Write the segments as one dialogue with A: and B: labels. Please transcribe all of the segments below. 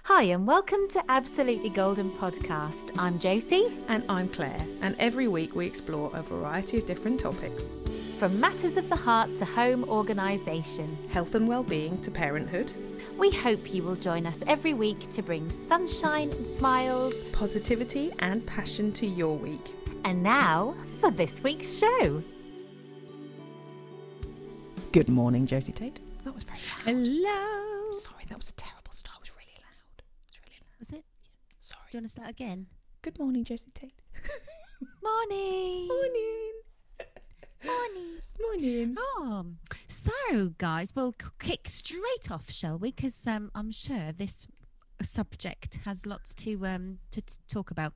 A: Hi and welcome to Absolutely Golden Podcast. I'm Josie.
B: And I'm Claire, and every week we explore a variety of different topics.
A: From matters of the heart to home organisation.
B: Health and well-being to parenthood.
A: We hope you will join us every week to bring sunshine and smiles.
B: Positivity and passion to your week.
A: And now for this week's show.
B: Good morning, Josie Tate. That was very loud.
C: Hello.
B: Sorry, that was a terrible start. It was really loud. It was really loud.
C: Was it?
B: Sorry.
C: Do you want to start again?
B: Good morning, Josie Tate.
C: Morning.
B: Morning.
C: Morning.
B: Morning.
C: So guys, we'll kick straight off, shall we? Because I'm sure this subject has lots to talk about.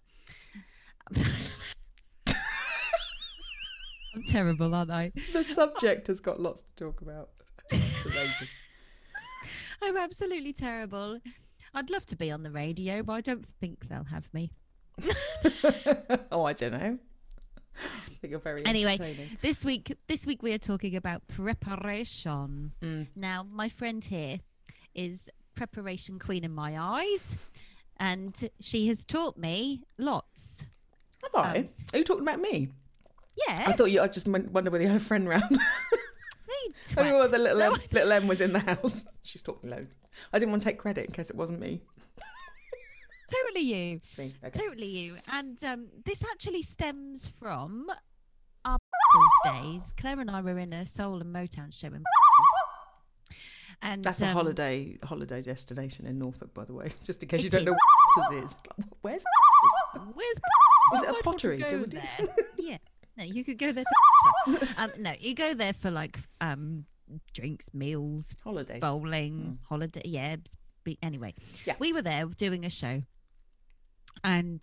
C: I'm terrible, aren't I?
B: The subject has got lots to talk about. It's amazing.
C: I'm absolutely terrible. I'd love to be on the radio, but I don't think they'll have me.
B: Oh, I don't know. I think you're very
C: Anyway,
B: entertaining.
C: this week we are talking about preparation. Now, my friend here is preparation queen in my eyes, and she has taught me lots.
B: Have I? Are you talking about me?
C: Yeah.
B: I thought I just wondered whether you had a friend round.
C: Twat.
B: The little Em was in the house. She's taught me loads. I didn't want to take credit in case it wasn't me.
C: Totally you.
B: It's me. Okay.
C: Totally you. And this actually stems from our days. Claire and I were in a soul and Motown show in and
B: That's a holiday destination in Norfolk, by the way. Just in case you
C: It
B: don't know
C: is.
B: what is. Where's
C: Where's
B: Was it a
C: Why
B: pottery?
C: don't we
B: Do
C: go
B: we
C: there? Yeah. No, you could go there to no, you go there for like drinks, meals,
B: holiday?
C: bowling, holiday. Yeah. Anyway,
B: Yeah.
C: we were there doing a show, and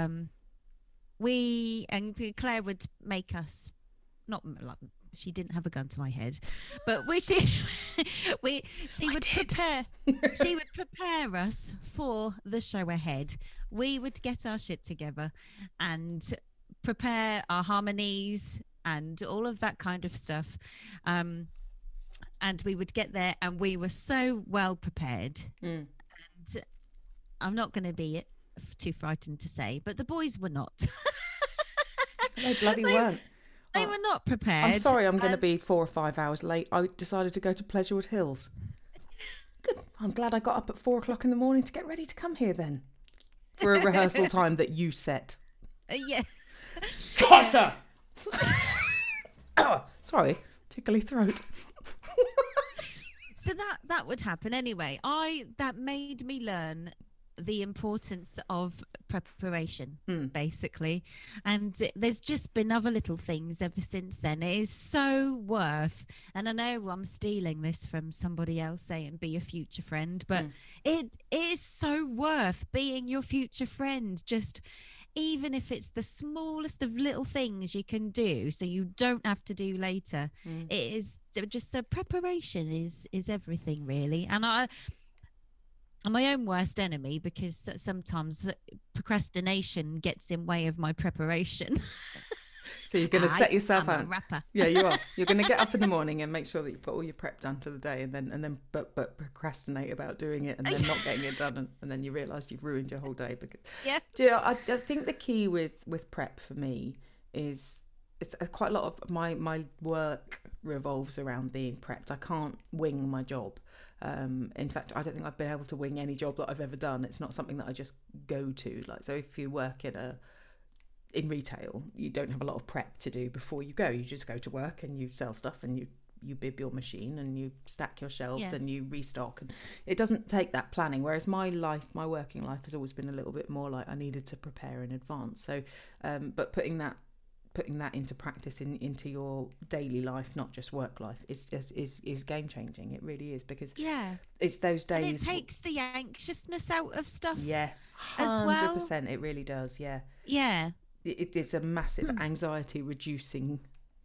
C: Claire would make us not like she didn't have a gun to my head, but she would prepare us for the show ahead. We would get our shit together and prepare our harmonies and all of that kind of stuff. And we would get there and we were so well prepared. And I'm not going to be too frightened to say, but the boys were not.
B: They bloody weren't.
C: They were not prepared.
B: I'm sorry, I'm going to be 4 or 5 hours late. I decided to go to Pleasurewood Hills. Good. I'm glad I got up at 4 o'clock in the morning to get ready to come here then. For a rehearsal time that you set.
C: Yeah.
B: Tosser! Oh, sorry, tickly throat.
C: So that would happen anyway. That made me learn the importance of preparation, basically. And there's just been other little things ever since then. It is so worth, and I know I'm stealing this from somebody else saying be a future friend, but it is so worth being your future friend. Just even if it's the smallest of little things you can do so you don't have to do later. It is just so preparation is everything really. And I'm my own worst enemy because sometimes procrastination gets in way of my preparation.
B: So you're going to set yourself
C: I'm
B: out.
C: a rapper.
B: Yeah, you are. You're going to get up in the morning and make sure that you put all your prep done for the day, and then but procrastinate about doing it, and then not getting it done, and then you realise you've ruined your whole day. Because do you know, I think the key with prep for me is it's quite a lot of my work revolves around being prepped. I can't wing my job. In fact, I don't think I've been able to wing any job that I've ever done. It's not something that I just go to. Like, so if you work in retail, you don't have a lot of prep to do before you go. You just go to work and you sell stuff and you bib your machine and you stack your shelves and you restock, and it doesn't take that planning. Whereas my working life has always been a little bit more like I needed to prepare in advance. So but putting that into practice into your daily life, not just work life, is game changing. It really is, because it's those days.
C: And it takes the anxiousness out of stuff.
B: Yeah, 100%.
C: As well.
B: It really does. Yeah.
C: Yeah.
B: It's a massive anxiety reducing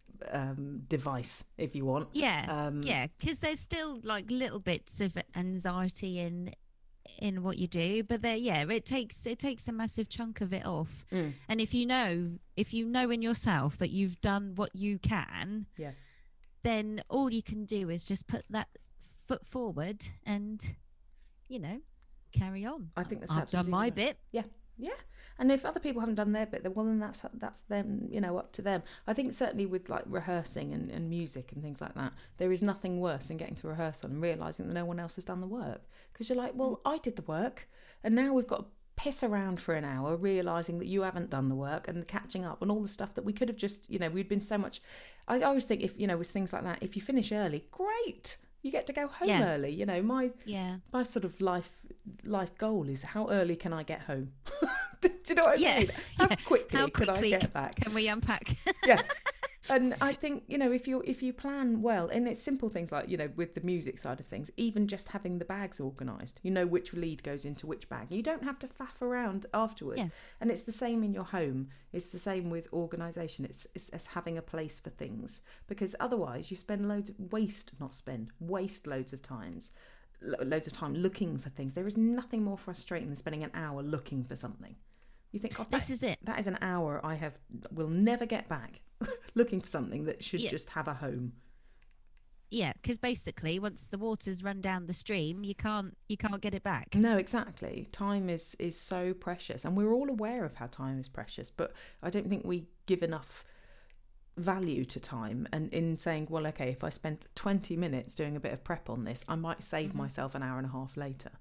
B: device, if you want.
C: Yeah. Because there's still like little bits of anxiety in what you do, but it takes a massive chunk of it off. And if you know in yourself that you've done what you can, then all you can do is just put that foot forward and carry on.
B: I think that's
C: I've done my
B: right.
C: bit.
B: Yeah. And if other people haven't done their bit, then that's them, up to them. I think certainly with like rehearsing and music and things like that, there is nothing worse than getting to rehearsal and realising that no one else has done the work, because you're like, well, I did the work, and now we've got to piss around for an hour realising that you haven't done the work and catching up on all the stuff that we could have just, we'd been so much. I always think if, with things like that, if you finish early, great. You get to go home early. My sort of life goal is, how early can I get home? Do you know what I mean? How quickly can I get back?
C: Can we unpack?
B: Yeah. And I think, if you plan well, and it's simple things like, with the music side of things, even just having the bags organised, which lead goes into which bag. You don't have to faff around afterwards. Yeah. And it's the same in your home. It's the same with organisation. It's having a place for things, because otherwise you spend waste loads of time looking for things. There is nothing more frustrating than spending an hour looking for something. You think, God, this is it. That is an hour will never get back looking for something that should just have a home.
C: Yeah, because basically, once the water's run down the stream, you can't get it back.
B: No, exactly. Time is so precious, and we're all aware of how time is precious, but I don't think we give enough value to time, and in saying, well, okay, if I spent 20 minutes doing a bit of prep on this, I might save myself an hour and a half later.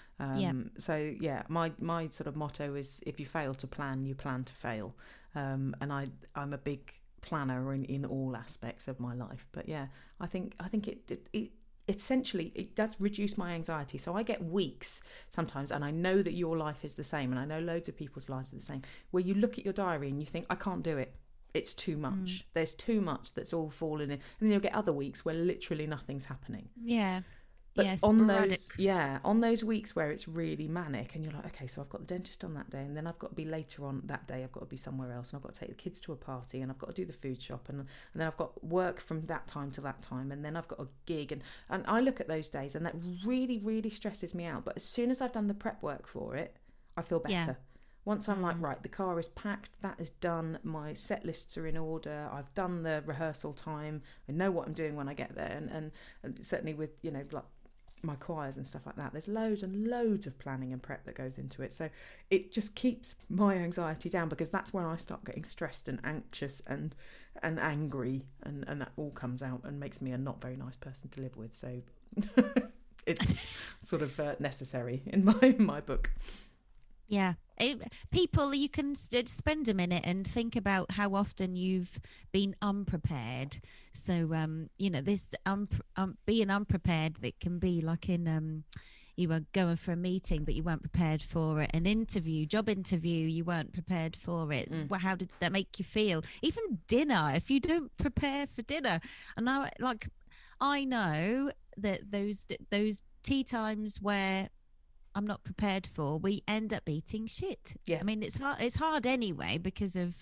B: So my sort of motto is, if you fail to plan, you plan to fail. And I'm a big planner in all aspects of my life. But yeah, I think it essentially it does reduce my anxiety. So I get weeks sometimes, and I know that your life is the same, and I know loads of people's lives are the same, where you look at your diary and you think, I can't do it. It's too much. There's too much that's all fallen in. And then you'll get other weeks where literally nothing's happening.
C: Yeah.
B: But on those weeks where it's really manic, and you're like, okay, so I've got the dentist on that day, and then I've got to be later on that day, I've got to be somewhere else, and I've got to take the kids to a party, and I've got to do the food shop, and then I've got work from that time to that time, and then I've got a gig, and I look at those days, and that really, really stresses me out. But as soon as I've done the prep work for it, I feel better. Yeah. Once I'm like, right, the car is packed, that is done, my set lists are in order, I've done the rehearsal time, I know what I'm doing when I get there, and certainly with, like my choirs and stuff like that, there's loads and loads of planning and prep that goes into it. So it just keeps my anxiety down, because that's when I start getting stressed and anxious and angry, and that all comes out and makes me a not very nice person to live with. So it's sort of necessary in my book.
C: Yeah. People, you can spend a minute and think about how often you've been unprepared. So, this being unprepared, that can be like in you were going for a meeting, but you weren't prepared for it. An interview, job interview, you weren't prepared for it. Well, how did that make you feel? Even dinner, if you don't prepare for dinner. And I know that those tea times where I'm not prepared for, we end up eating shit. Yeah. I mean, it's hard anyway, because of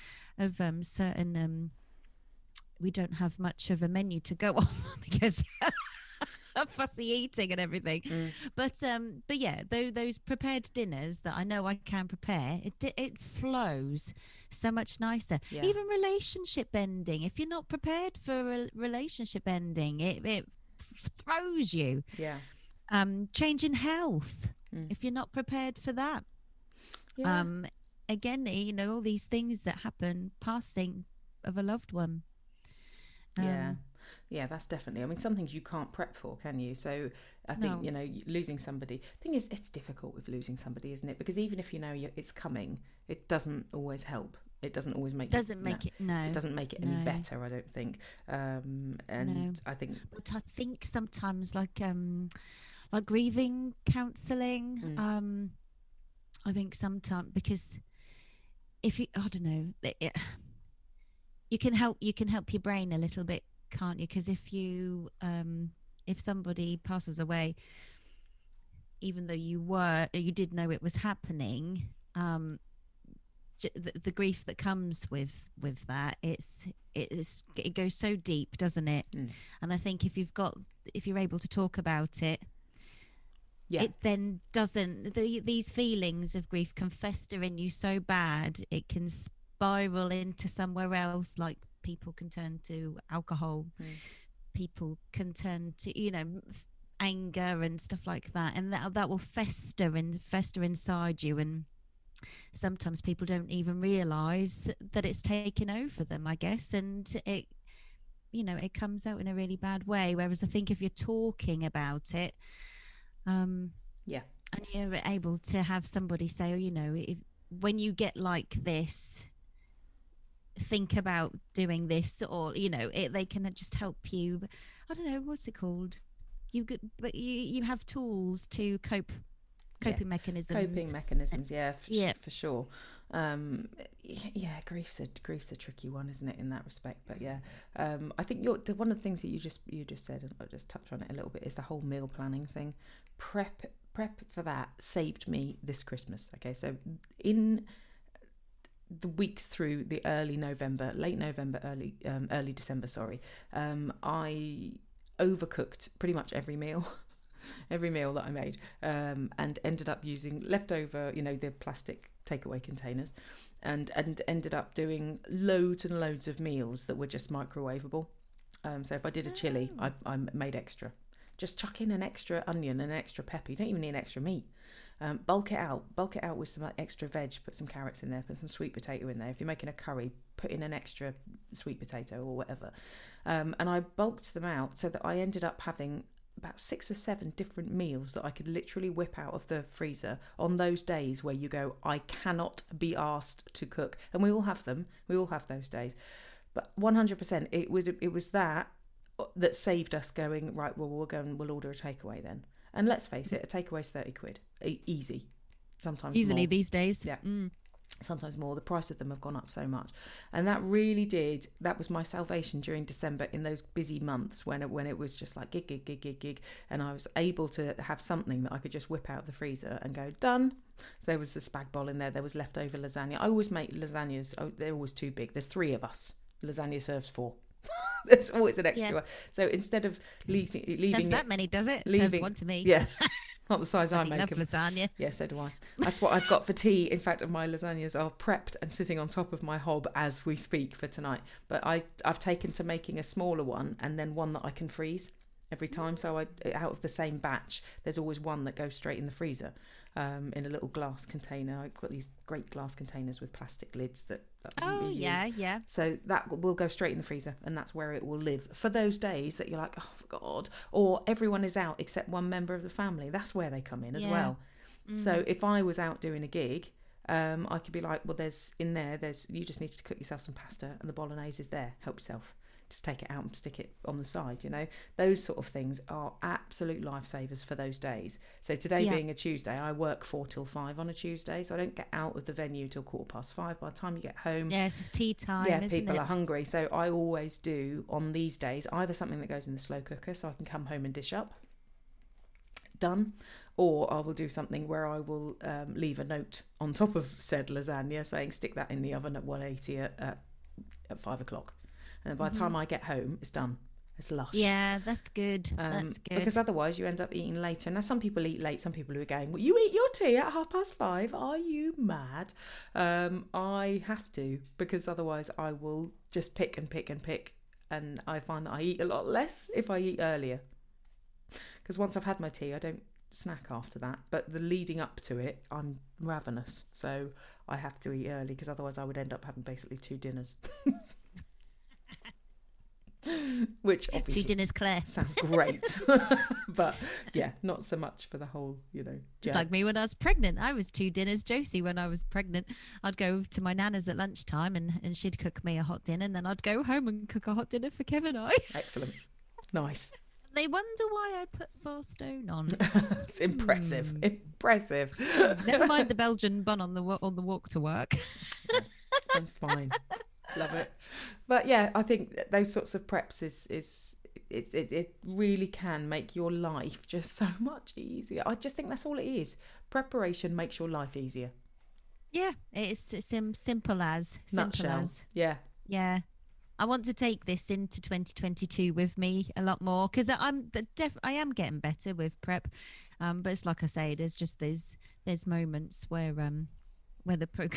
C: certain we don't have much of a menu to go on because of fussy eating and everything. But yeah, those prepared dinners that I know I can prepare, it flows so much nicer. Yeah. Even relationship ending, if you're not prepared for a relationship ending, it throws you.
B: Yeah.
C: Change in health, if you're not prepared for that. Yeah. Again, all these things that happen, passing of a loved one.
B: Yeah, that's definitely, I mean, some things you can't prep for, can you? So I think, losing somebody, thing is, it's difficult with losing somebody, isn't it? Because even if it's coming, it doesn't always help. It doesn't always make it doesn't make it any better, I don't think. I think,
C: but I think sometimes like grieving counselling, I think sometimes, because if you, I don't know, you can help your brain a little bit, can't you? Because if somebody passes away, even though you did know it was happening, the grief that comes with that, it goes so deep, doesn't it? And I think if you're able to talk about it, it then doesn't, these feelings of grief can fester in you so bad, it can spiral into somewhere else. Like, people can turn to alcohol, people can turn to anger and stuff like that, and that will fester inside you, and sometimes people don't even realize that it's taken over them, I guess, and it comes out in a really bad way. Whereas I think if you're talking about it,
B: yeah,
C: and you're able to have somebody say, when you get like this, think about doing this, or they can just help you. I don't know, what's it called, you have tools to coping mechanisms.
B: For sure. Grief's a tricky one, isn't it, in that respect? But I think one of the things that you just said, and I'll just touch on it a little bit, is the whole meal planning thing. Prep for that saved me this Christmas. Okay, so in the weeks through the late November, early December, I overcooked pretty much every meal that I made, and ended up using leftover, the plastic takeaway containers, and ended up doing loads and loads of meals that were just microwavable. So if I did a chili, I made extra. Just chuck in an extra onion and an extra pepper. You don't even need extra meat. Bulk it out with some extra veg. Put some carrots in there, put some sweet potato in there. If you're making a curry, put in an extra sweet potato or whatever. And I bulked them out so that I ended up having about 6 or 7 different meals that I could literally whip out of the freezer on those days where you go, I cannot be asked to cook. And we all have them. We all have those days. But 100%, it was that saved us going, right, well, we'll order a takeaway then. And let's face it, a takeaway's 30 quid. Easy. Sometimes
C: easily
B: more.
C: These days.
B: Yeah. Sometimes more. The price of them have gone up so much. And that was my salvation during December, in those busy months when it was just like gig. And I was able to have something that I could just whip out of the freezer and go, done. So there was the spag bol in there. There was leftover lasagna. I always make lasagnas. They're always too big. There's 3 of us. Lasagna serves 4. There's always an extra one. So instead of leaving
C: Serves that many, does it?
B: Leaving,
C: serves one to me.
B: Yeah. Not the size I make
C: love lasagna.
B: Yeah, so do I. That's what I've got for tea. In fact, my lasagnas are prepped and sitting on top of my hob as we speak for tonight. But I've taken to making a smaller one, and then one that I can freeze every time. So out of the same batch, there's always one that goes straight in the freezer, in a little glass container. I've got these great glass containers with plastic lids that
C: yeah.
B: So that will go straight in the freezer, and that's where it will live for those days that you're like, oh God, or everyone is out except one member of the family. That's where they come in as well. So if I was out doing a gig, I could be like, well, you just need to cook yourself some pasta, and the bolognese is there. Help yourself. Just take it out and stick it on the side, Those sort of things are absolute lifesavers for those days. So today being a Tuesday, I work 4 till 5 on a Tuesday, so I don't get out of the venue till 5:15. By the time you get home...
C: Yes, it's tea time, isn't
B: people are hungry. So I always do, on these days, either something that goes in the slow cooker so I can come home and dish up. Done. Or I will do something where I will leave a note on top of said lasagna saying, stick that in the oven at 180 at 5 o'clock. And by the time I get home, it's done. It's lush.
C: Yeah, that's good. That's good.
B: Because otherwise you end up eating later. Now, some people eat late. Some people who are going, well, you eat your tea at 5:30? Are you mad? I have to, because otherwise I will just pick. And I find that I eat a lot less if I eat earlier. Because once I've had my tea, I don't snack after that. But the leading up to it, I'm ravenous. So I have to eat early, because otherwise I would end up having basically 2 dinners. Which obviously
C: 2 dinners, Claire.
B: Sounds great. But yeah, not so much for the whole,
C: Just like me when I was pregnant. I was 2 dinners Josie when I was pregnant. I'd go to my nana's at lunchtime and she'd cook me a hot dinner, and then I'd go home and cook a hot dinner for Kev and I.
B: Excellent. Nice.
C: They wonder why I put 4 stone on.
B: It's impressive. Impressive.
C: Never mind the Belgian bun on the walk to work.
B: That's fine. Love it. But yeah, I think those sorts of preps it really can make your life just so much easier. I just think that's all it is. Preparation makes your life easier.
C: Yeah, it's simple as.
B: Nutshell. Yeah.
C: I want to take this into 2022 with me a lot more, because I am getting better with prep, but it's like I say, there's moments where the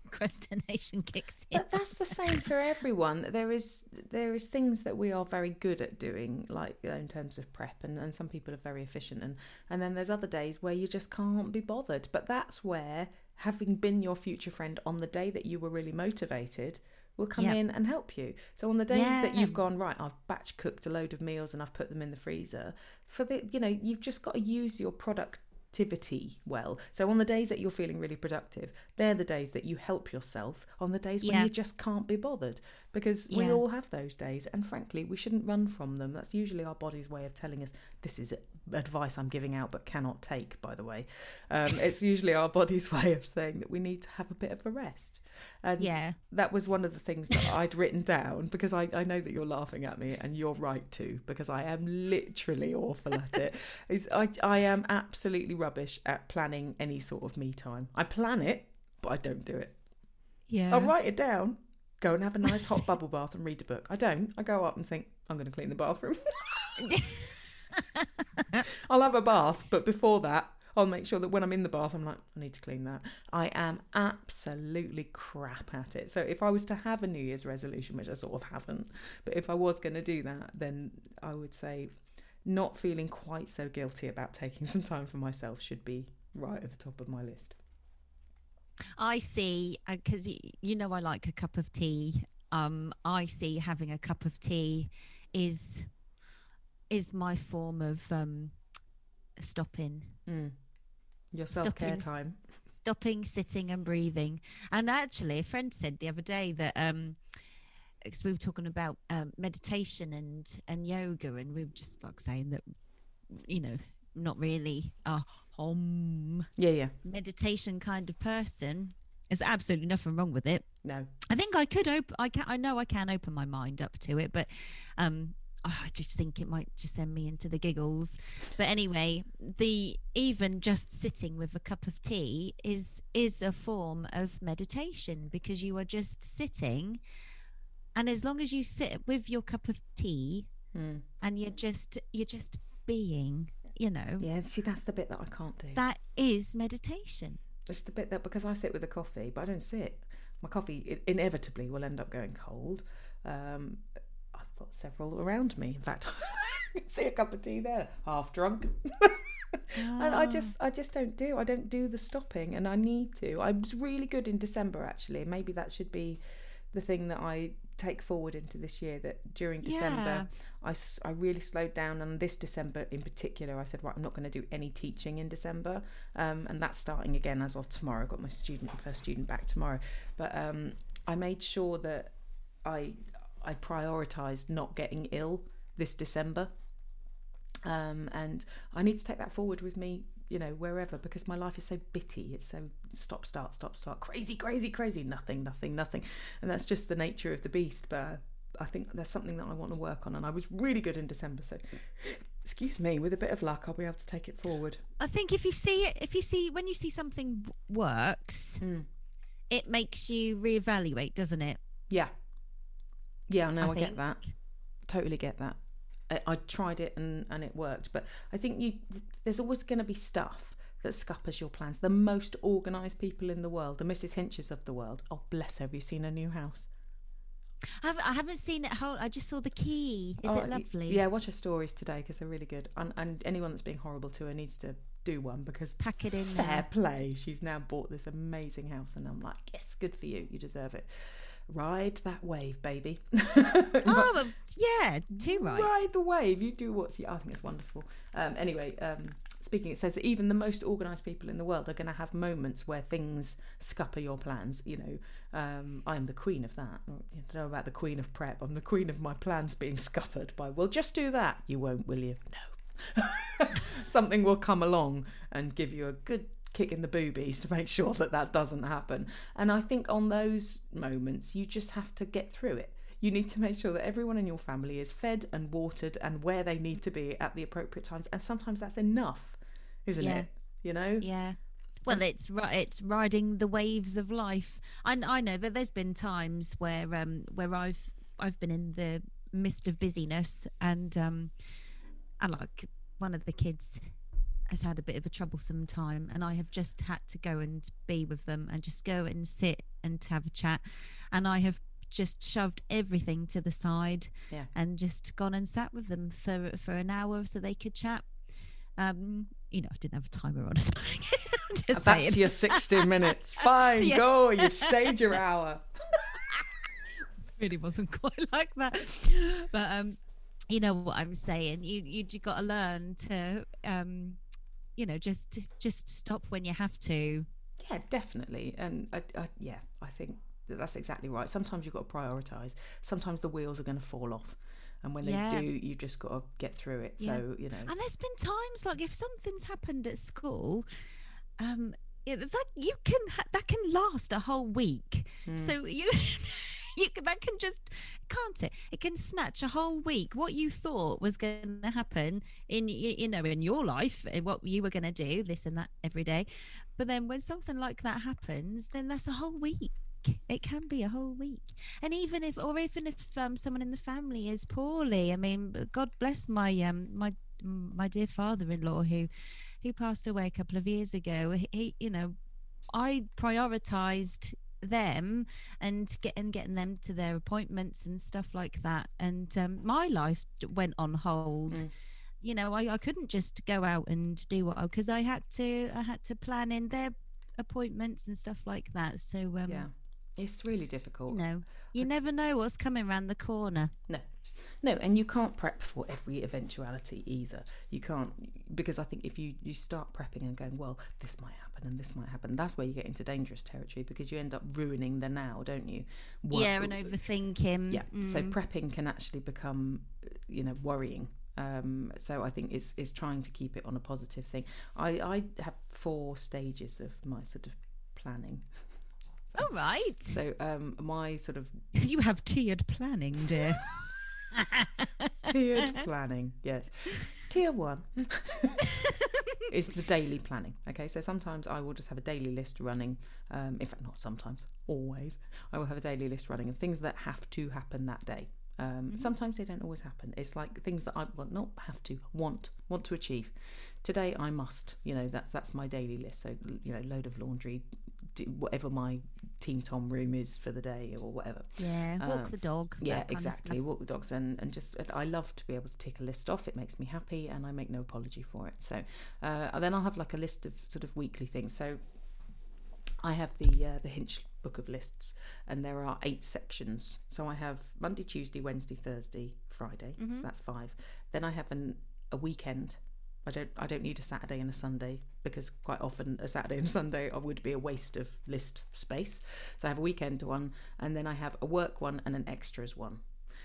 C: procrastination kicks in.
B: But that's the same for everyone. There is things that we are very good at doing, like in terms of prep, and some people are very efficient, and then there's other days where you just can't be bothered. But that's where having been your future friend on the day that you were really motivated will come in and help you. So on the days that you've gone, right, I've batch cooked a load of meals and I've put them in the freezer, you've just got to use your productivity well. So on the days that you're feeling really productive, they're the days that you help yourself on the days when you just can't be bothered, because we all have those days, and frankly we shouldn't run from them. That's usually our body's way of telling us, this is advice I'm giving out but cannot take, by the way. It's usually our body's way of saying that we need to have a bit of a rest. And that was one of the things that I'd written down, because I know that you're laughing at me, and you're right too, because I am literally awful at it. I am absolutely rubbish at planning any sort of me time. I plan it, but I don't do it.
C: Yeah.
B: I'll write it down, go and have a nice hot bubble bath and read a book. I don't. I go up and think, I'm going to clean the bathroom. I'll have a bath, but before that, I'll make sure that when I'm in the bath, I'm like, I need to clean that. I am absolutely crap at it. So if I was to have a New Year's resolution, which I sort of haven't, but if I was going to do that, then I would say not feeling quite so guilty about taking some time for myself should be right at the top of my list.
C: I see, because I like a cup of tea. I see having a cup of tea is my form of stopping.
B: Your self-care time.
C: Stopping, sitting and breathing. And actually a friend said the other day that because we were talking about meditation and yoga, and we were just like saying that, not really a meditation kind of person. There's absolutely nothing wrong with it.
B: No.
C: I think I can open my mind up to it, but I just think it might just send me into the giggles. But anyway, even just sitting with a cup of tea is a form of meditation, because you are just sitting, and as long as you sit with your cup of tea and you're just being,
B: Yeah, see, that's the bit that I can't do.
C: That is meditation.
B: It's the bit that, because I sit with a coffee, but I don't sit. My coffee inevitably will end up going cold. I've got several around me. In fact, I can see a cup of tea there, half drunk. And I just don't do the stopping, and I need to. I was really good in December, actually. Maybe that should be the thing that I take forward into this year, that during December I really slowed down, and this December in particular I said, right, I'm not going to do any teaching in December, and that's starting again as of tomorrow. I've got my first student back tomorrow, but I made sure that I prioritised not getting ill this December, and I need to take that forward with me, wherever, because my life is so bitty. It's so stop, start, crazy, nothing, and that's just the nature of the beast. But I think there's something that I want to work on, and I was really good in December, so excuse me, with a bit of luck I'll be able to take it forward.
C: I think when you see something works, it makes you reevaluate, doesn't it?
B: Yeah, no, I get that, totally get that. I tried it and it worked, but I think there's always going to be stuff that scuppers your plans. The most organised people in the world, the Mrs. Hinches of the world. Oh, bless her. Have you seen her new house?
C: I haven't seen it whole. I just saw the key. Is it lovely?
B: Yeah, watch her stories today, because they're really good. And anyone that's being horrible to her needs to do one, because
C: pack it in.
B: Fair play. She's now bought this amazing house, and I'm like, yes, good for you. You deserve it. Ride that wave, baby.
C: Oh, well, yeah, too right.
B: Ride the wave. You do I think it's wonderful. Anyway, speaking, it says that even the most organised people in the world are going to have moments where things scupper your plans. I'm the queen of that. You don't know about the queen of prep. I'm the queen of my plans being scuppered by, well, just do that. You won't, will you? No. Something will come along and give you a good kick in the boobies to make sure that doesn't happen. And I think on those moments you just have to get through it. You need to make sure that everyone in your family is fed and watered and where they need to be at the appropriate times, and sometimes that's enough, isn't it?
C: Yeah. Well, it's riding the waves of life. I know that there's been times where I've been in the midst of busyness, and like one of the kids has had a bit of a troublesome time, and I have just had to go and be with them and just go and sit and have a chat, and I have just shoved everything to the side and just gone and sat with them for an hour so they could chat. I didn't have a timer on.
B: That's saying. Your 60 minutes. Fine, go. You've stayed your hour.
C: Really wasn't quite like that, but you know what I'm saying. You got to learn to just stop when you have to.
B: Yeah, definitely. And I think that's exactly right. Sometimes you've got to prioritize. Sometimes the wheels are going to fall off, and when they do, you just got to get through it. So And
C: there's been times like if something's happened at school, that can last a whole week. So that can just, can't it? It can snatch a whole week. What you thought was going to happen in your life, what you were going to do, this and that every day. But then when something like that happens, then that's a whole week. It can be a whole week. And even if someone in the family is poorly, I mean, God bless my my dear father-in-law who passed away a couple of years ago. I prioritized them and getting them to their appointments and stuff like that, and my life went on hold. I couldn't just go out and do because I had to plan in their appointments and stuff like that. So
B: it's really difficult.
C: You never know what's coming around the corner.
B: No, and you can't prep for every eventuality either. You can't, because I think if you start prepping and going, well, this might happen and this might happen, that's where you get into dangerous territory, because you end up ruining the now, don't you?
C: And overthinking.
B: Yeah, so prepping can actually become, worrying. So I think it's trying to keep it on a positive thing. I have 4 stages of my sort of planning.
C: So, all right.
B: So my sort of...
C: You have tiered planning, dear.
B: Tiered planning, yes. Tier 1 is the daily planning. Okay, so sometimes I will just have a daily list running. In fact, not sometimes, always. I will have a daily list running of things that have to happen that day. Sometimes they don't always happen. It's like things that I not have to, want to achieve. Today I must. That's my daily list. So load of laundry, whatever my Team Tom room is for the day or whatever.
C: Yeah, walk the dog.
B: Yeah, exactly. Walk the dogs and just I love to be able to tick a list off. It makes me happy and I make no apology for it. So then I'll have like a list of sort of weekly things. So I have the Hinch book of lists, and there are 8 sections. So I have Monday, Tuesday, Wednesday, Thursday, Friday. So that's 5. Then I have a weekend. I don't need a Saturday and a Sunday, because quite often a Saturday and a Sunday would be a waste of list space. So I have a weekend one, and then I have a work one and an extras one.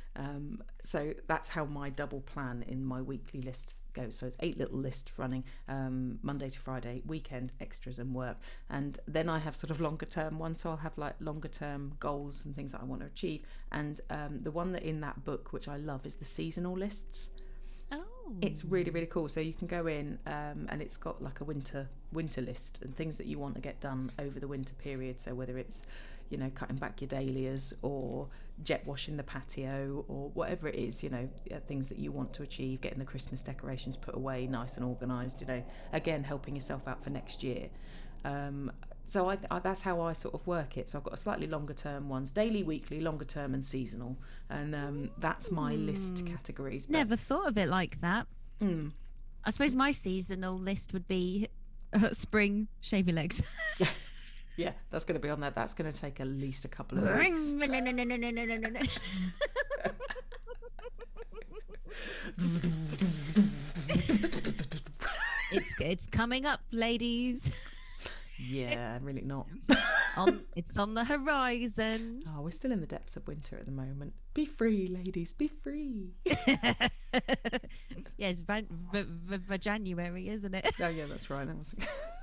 B: So that's how my double plan in my weekly list goes. So it's 8 little lists running, Monday to Friday, weekend, extras and work. And then I have sort of longer term ones. So I'll have like longer term goals and things that I want to achieve. And the one that in that book, which I love, is the seasonal lists. It's really, really cool. So you can go in and it's got like a winter list and things that you want to get done over the winter period. So whether it's, cutting back your dahlias or jet washing the patio or whatever it is, things that you want to achieve, getting the Christmas decorations put away nice and organised, again, helping yourself out for next year. So I that's how I sort of work it. So I've got a slightly longer term ones, daily, weekly, longer term and seasonal. And that's my list categories.
C: Never thought of it like that. I suppose my seasonal list would be spring, shave your legs.
B: Yeah, that's going to be on there. That's going to take at least a couple of weeks.
C: It's coming up, ladies.
B: Yeah, really not.
C: It's on the horizon.
B: Oh, we're still in the depths of winter at the moment. Be free, ladies, be free.
C: Yeah, it's January, isn't it?
B: Oh, yeah, that's right. That was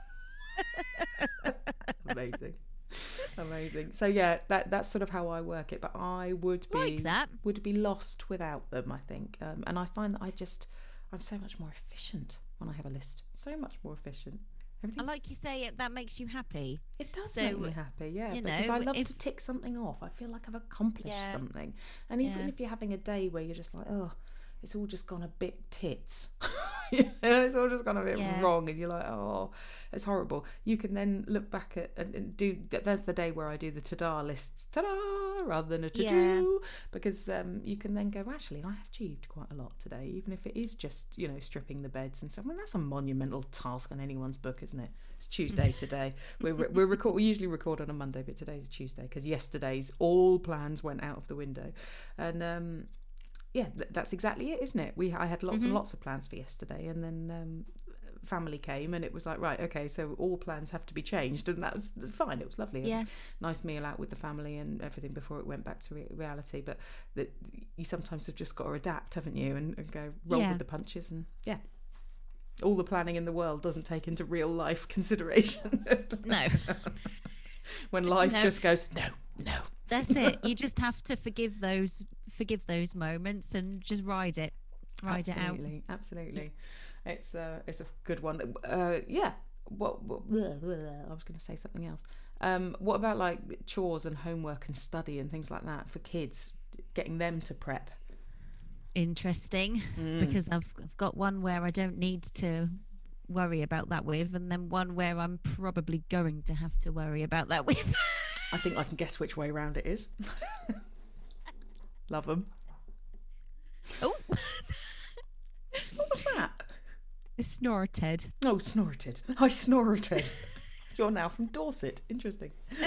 B: amazing. So yeah, that's sort of how I work it. But I would be lost without them, I think. And I find that I'm so much more efficient when I have a list. So much more efficient.
C: And like you say, that makes you happy.
B: It does make me happy, yeah. Because I love to tick something off. I feel like I've accomplished something. And even if you're having a day where you're just like, oh, it's all just gone a bit tits. It's all just gone a bit wrong, and you're like, oh, it's horrible. You can then look back at and do. There's the day where I do the ta-da lists, ta-da, rather than a to-do, because you can then go, actually, I have achieved quite a lot today, even if it is just, stripping the beds and stuff. I mean, that's a monumental task on anyone's book, isn't it? It's Tuesday today. We usually record on a Monday, but today's a Tuesday because yesterday's all plans went out of the window, and that's exactly it, isn't it? I had lots and lots of plans for yesterday, and then family came, and it was like, right, okay, so all plans have to be changed, and that was fine. It was lovely. Yeah, nice meal out with the family and everything before it went back to reality. But you sometimes have just got to adapt, haven't you, and go roll with the punches, and all the planning in the world doesn't take into real life consideration.
C: No.
B: When life just goes, no.
C: That's it. You just have to forgive those moments and just ride it out.
B: Absolutely. It's a good one. What I was going to say something else. What about like chores and homework and study and things like that for kids, getting them to prep?
C: Interesting, because I've got one where I don't need to worry about that with, and then one where I'm probably going to have to worry about that with.
B: I think I can guess which way round it is. Love them.
C: Oh.
B: What was that?
C: Snorted.
B: Oh, snorted. I snorted. You're now from Dorset. Interesting.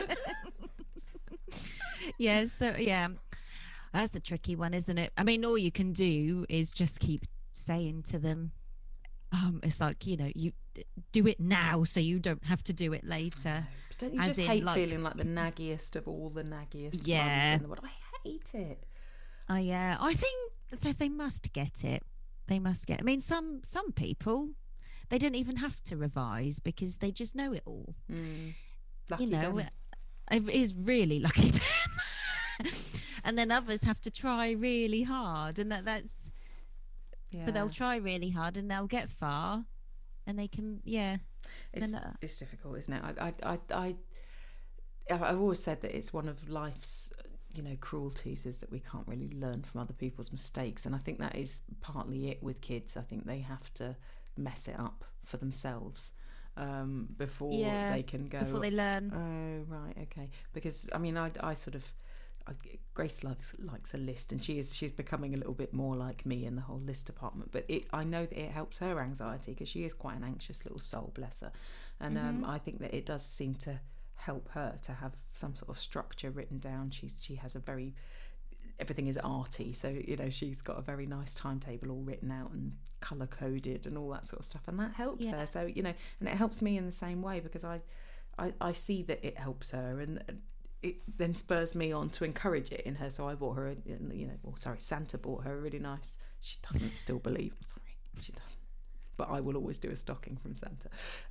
B: That's
C: a tricky one, isn't it? I mean, all you can do is just keep saying to them, it's like, you do it now so you don't have to do it later.
B: But don't you just hate feeling like the naggiest of all the naggiest?
C: Yeah.
B: Mums in the world? I hate it.
C: Oh, yeah. I think that they must get it. They must get it. I mean, some people, they don't even have to revise because they just know it all.
B: Lucky them.
C: It is really lucky them. And then others have to try really hard, and that's... Yeah. But they'll try really hard and they'll get far, and they can, It's difficult, isn't it? I've always said that it's one of life's, cruelties, is that we can't really learn from other people's mistakes, and I think that is partly it with kids. I think they have to mess it up for themselves before they can go. Before they learn.
B: Oh, right, okay. Because I mean, Grace likes a list, and she's becoming a little bit more like me in the whole list department. But I know that it helps her anxiety because she is quite an anxious little soul, bless her. And I think that it does seem to help her to have some sort of structure written down. She has everything is arty, so she's got a very nice timetable all written out and color coded and all that sort of stuff, and that helps her. So and it helps me in the same way because I see that it helps her, and it then spurs me on to encourage it in her. So I bought her, Santa bought her a really nice. She doesn't still believe. Sorry, she doesn't. But I will always do a stocking from Santa.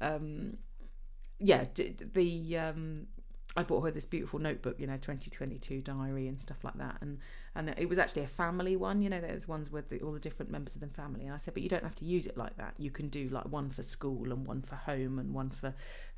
B: I bought her this beautiful notebook, 2022 diary and stuff like that, and it was actually a family one. There's ones with all the different members of the family, and I said, but you don't have to use it like that. You can do like one for school and one for home and one for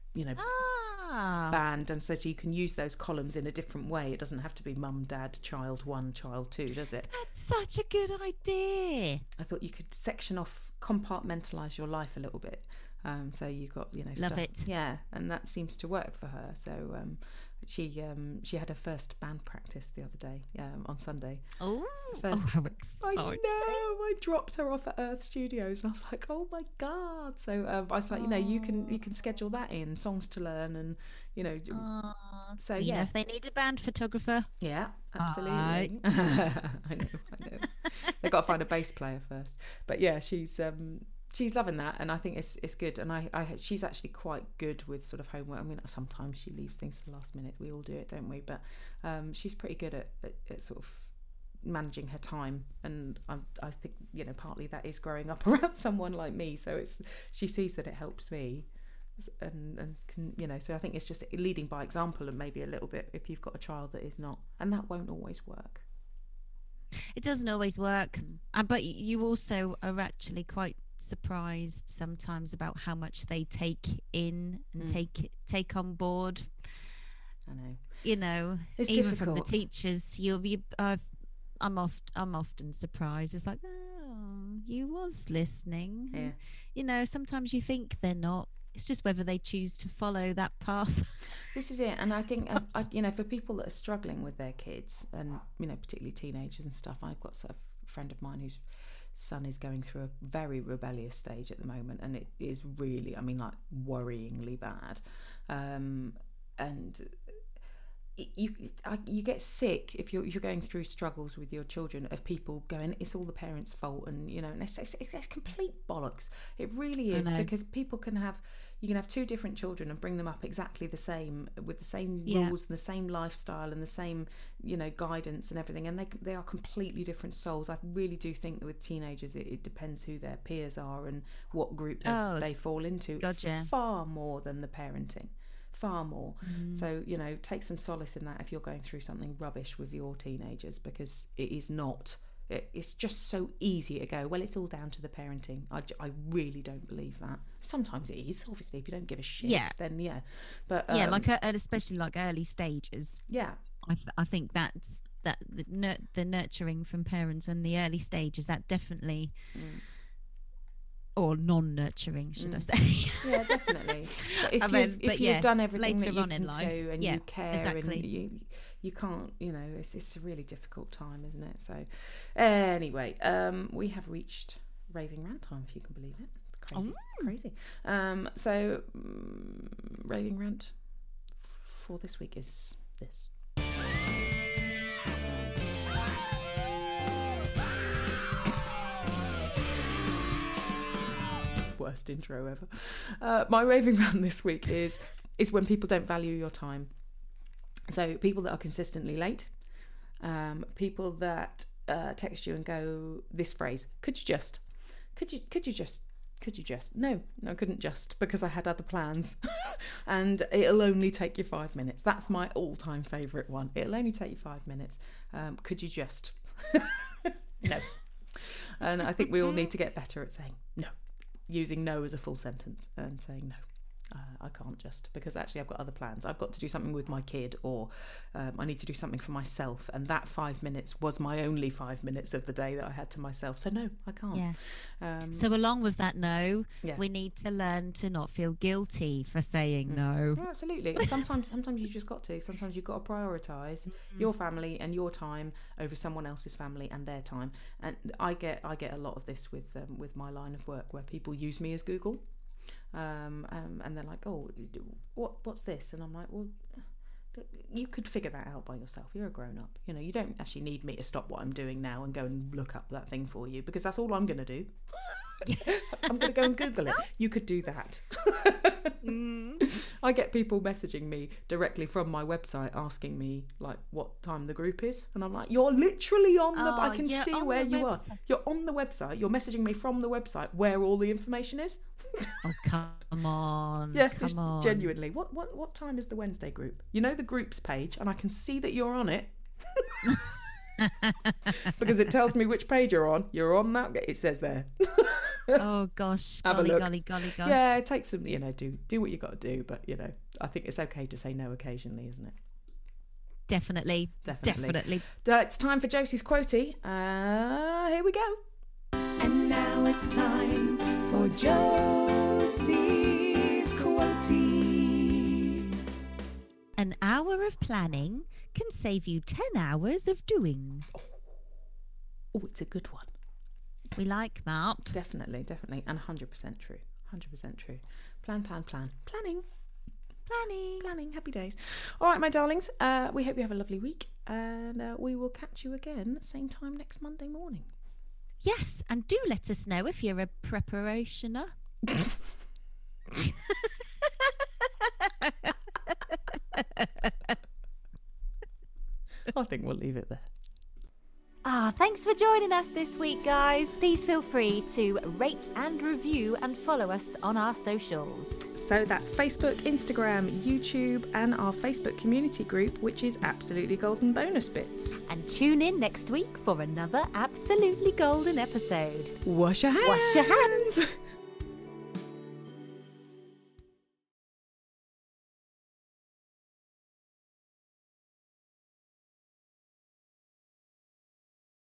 B: band, and so you can use those columns in a different way. It doesn't have to be mum, dad, child 1, child 2, does it?
C: That's such a good idea.
B: I thought you could section off, compartmentalise your life a little bit. So you've got
C: love
B: stuff.
C: it.
B: Yeah, and that seems to work for her. So she had her first band practice the other day on Sunday.
C: Oh, how exciting!
B: I know. I dropped her off at Earth Studios, and I was like, oh my god. So I was like, you can schedule that in, songs to learn, and so
C: if they need a band photographer,
B: absolutely. I know. They've got to find a bass player first, but she's loving that, and I think it's good. And she's actually quite good with sort of homework. I mean, sometimes she leaves things to the last minute. We all do it, don't we? But she's pretty good at sort of managing her time. And I think partly that is growing up around someone like me. So she sees that it helps me, and can, so I think it's just leading by example, and maybe a little bit if you've got a child that is not, and that won't always work.
C: It doesn't always work, but you also are actually quite surprised sometimes about how much they take in and take on board.
B: I know.
C: It's even difficult. From the teachers, you'll be. I'm often surprised. It's like, you was listening.
B: Yeah.
C: You know, sometimes you think they're not. It's just whether they choose to follow that path.
B: This is it. And I think, for people that are struggling with their kids and, particularly teenagers and stuff, I've got a friend of mine whose son is going through a very rebellious stage at the moment, and it is really, worryingly bad. And you get sick if you're going through struggles with your children of people going, it's all the parents' fault, and and it's complete bollocks. It really is, because you can have two different children and bring them up exactly the same, with the same rules and the same lifestyle and the same guidance and everything, and they are completely different souls. I really do think that with teenagers it depends who their peers are and what group they fall into.
C: Gotcha.
B: Far more than the parenting. Far more. So take some solace in that if you're going through something rubbish with your teenagers, because it is not, it's just so easy to go, well, it's all down to the parenting. I really don't believe that. Sometimes it is, obviously, if you don't give a shit, then but
C: especially like early stages, I think that's the nurturing from parents and the early stages, that definitely or non-nurturing, should I say?
B: Yeah, definitely. If you've done everything that you can do, and you care,
C: exactly.
B: and you can't, it's a really difficult time, isn't it? So anyway, we have reached raving rant time, if you can believe it. Crazy. So raving rant for this week is this. Worst intro ever. My raving rant this week is when people don't value your time. So people that are consistently late, people that text you and go, this phrase, could you just? No, I couldn't just, because I had other plans. And it'll only take you 5 minutes. That's my all-time favourite one. It'll only take you 5 minutes. Could you just? No. And I think we all need to get better at saying no. Using no as a full sentence and saying no, I can't just, because actually I've got other plans. I've got to do something with my kid, or I need to do something for myself, and that 5 minutes was my only 5 minutes of the day that I had to myself. So no, I can't.
C: So along with that we need to learn to not feel guilty for saying no.
B: Yeah, absolutely. Sometimes you just got to. Sometimes you've got to prioritise your family and your time over someone else's family and their time. And I get a lot of this with my line of work, where people use me as Google. And they're like, oh, what's this? And I'm like, well, you could figure that out by yourself. You're a grown up. You don't actually need me to stop what I'm doing now and go and look up that thing for you, because that's all I'm going to do. I'm going to go and Google it. You could do that. I get people messaging me directly from my website asking me like what time the group is, and I'm like, you're literally on the I can see where you are. You're on the website. You're messaging me from the website where all the information is.
C: Oh, come on.
B: Yeah, come on. Genuinely. What time is the Wednesday group? The group's page, and I can see that you're on it. Because it tells me which page you're on. You're on that. It says there.
C: Oh gosh, golly gosh.
B: Yeah, it takes some, do what you got to do, but I think it's okay to say no occasionally, isn't it?
C: Definitely.
B: It's time for Josie's quotey. Here we go. And now it's time for Josie's quotey.
C: An hour of planning can save you 10 hours of doing.
B: Oh, it's a good one.
C: We like that.
B: Definitely. And 100% true. 100% true. Plan. Planning. Happy days. All right, my darlings. We hope you have a lovely week. And we will catch you again same time next Monday morning.
C: Yes, and do let us know if you're a preparationer.
B: I think we'll leave it there.
A: Thanks for joining us this week, guys. Please feel free to rate and review and follow us on our socials.
B: So that's Facebook, Instagram, YouTube, and our Facebook community group, which is Absolutely Golden Bonus Bits.
A: And tune in next week for another Absolutely Golden episode.
B: Wash your hands.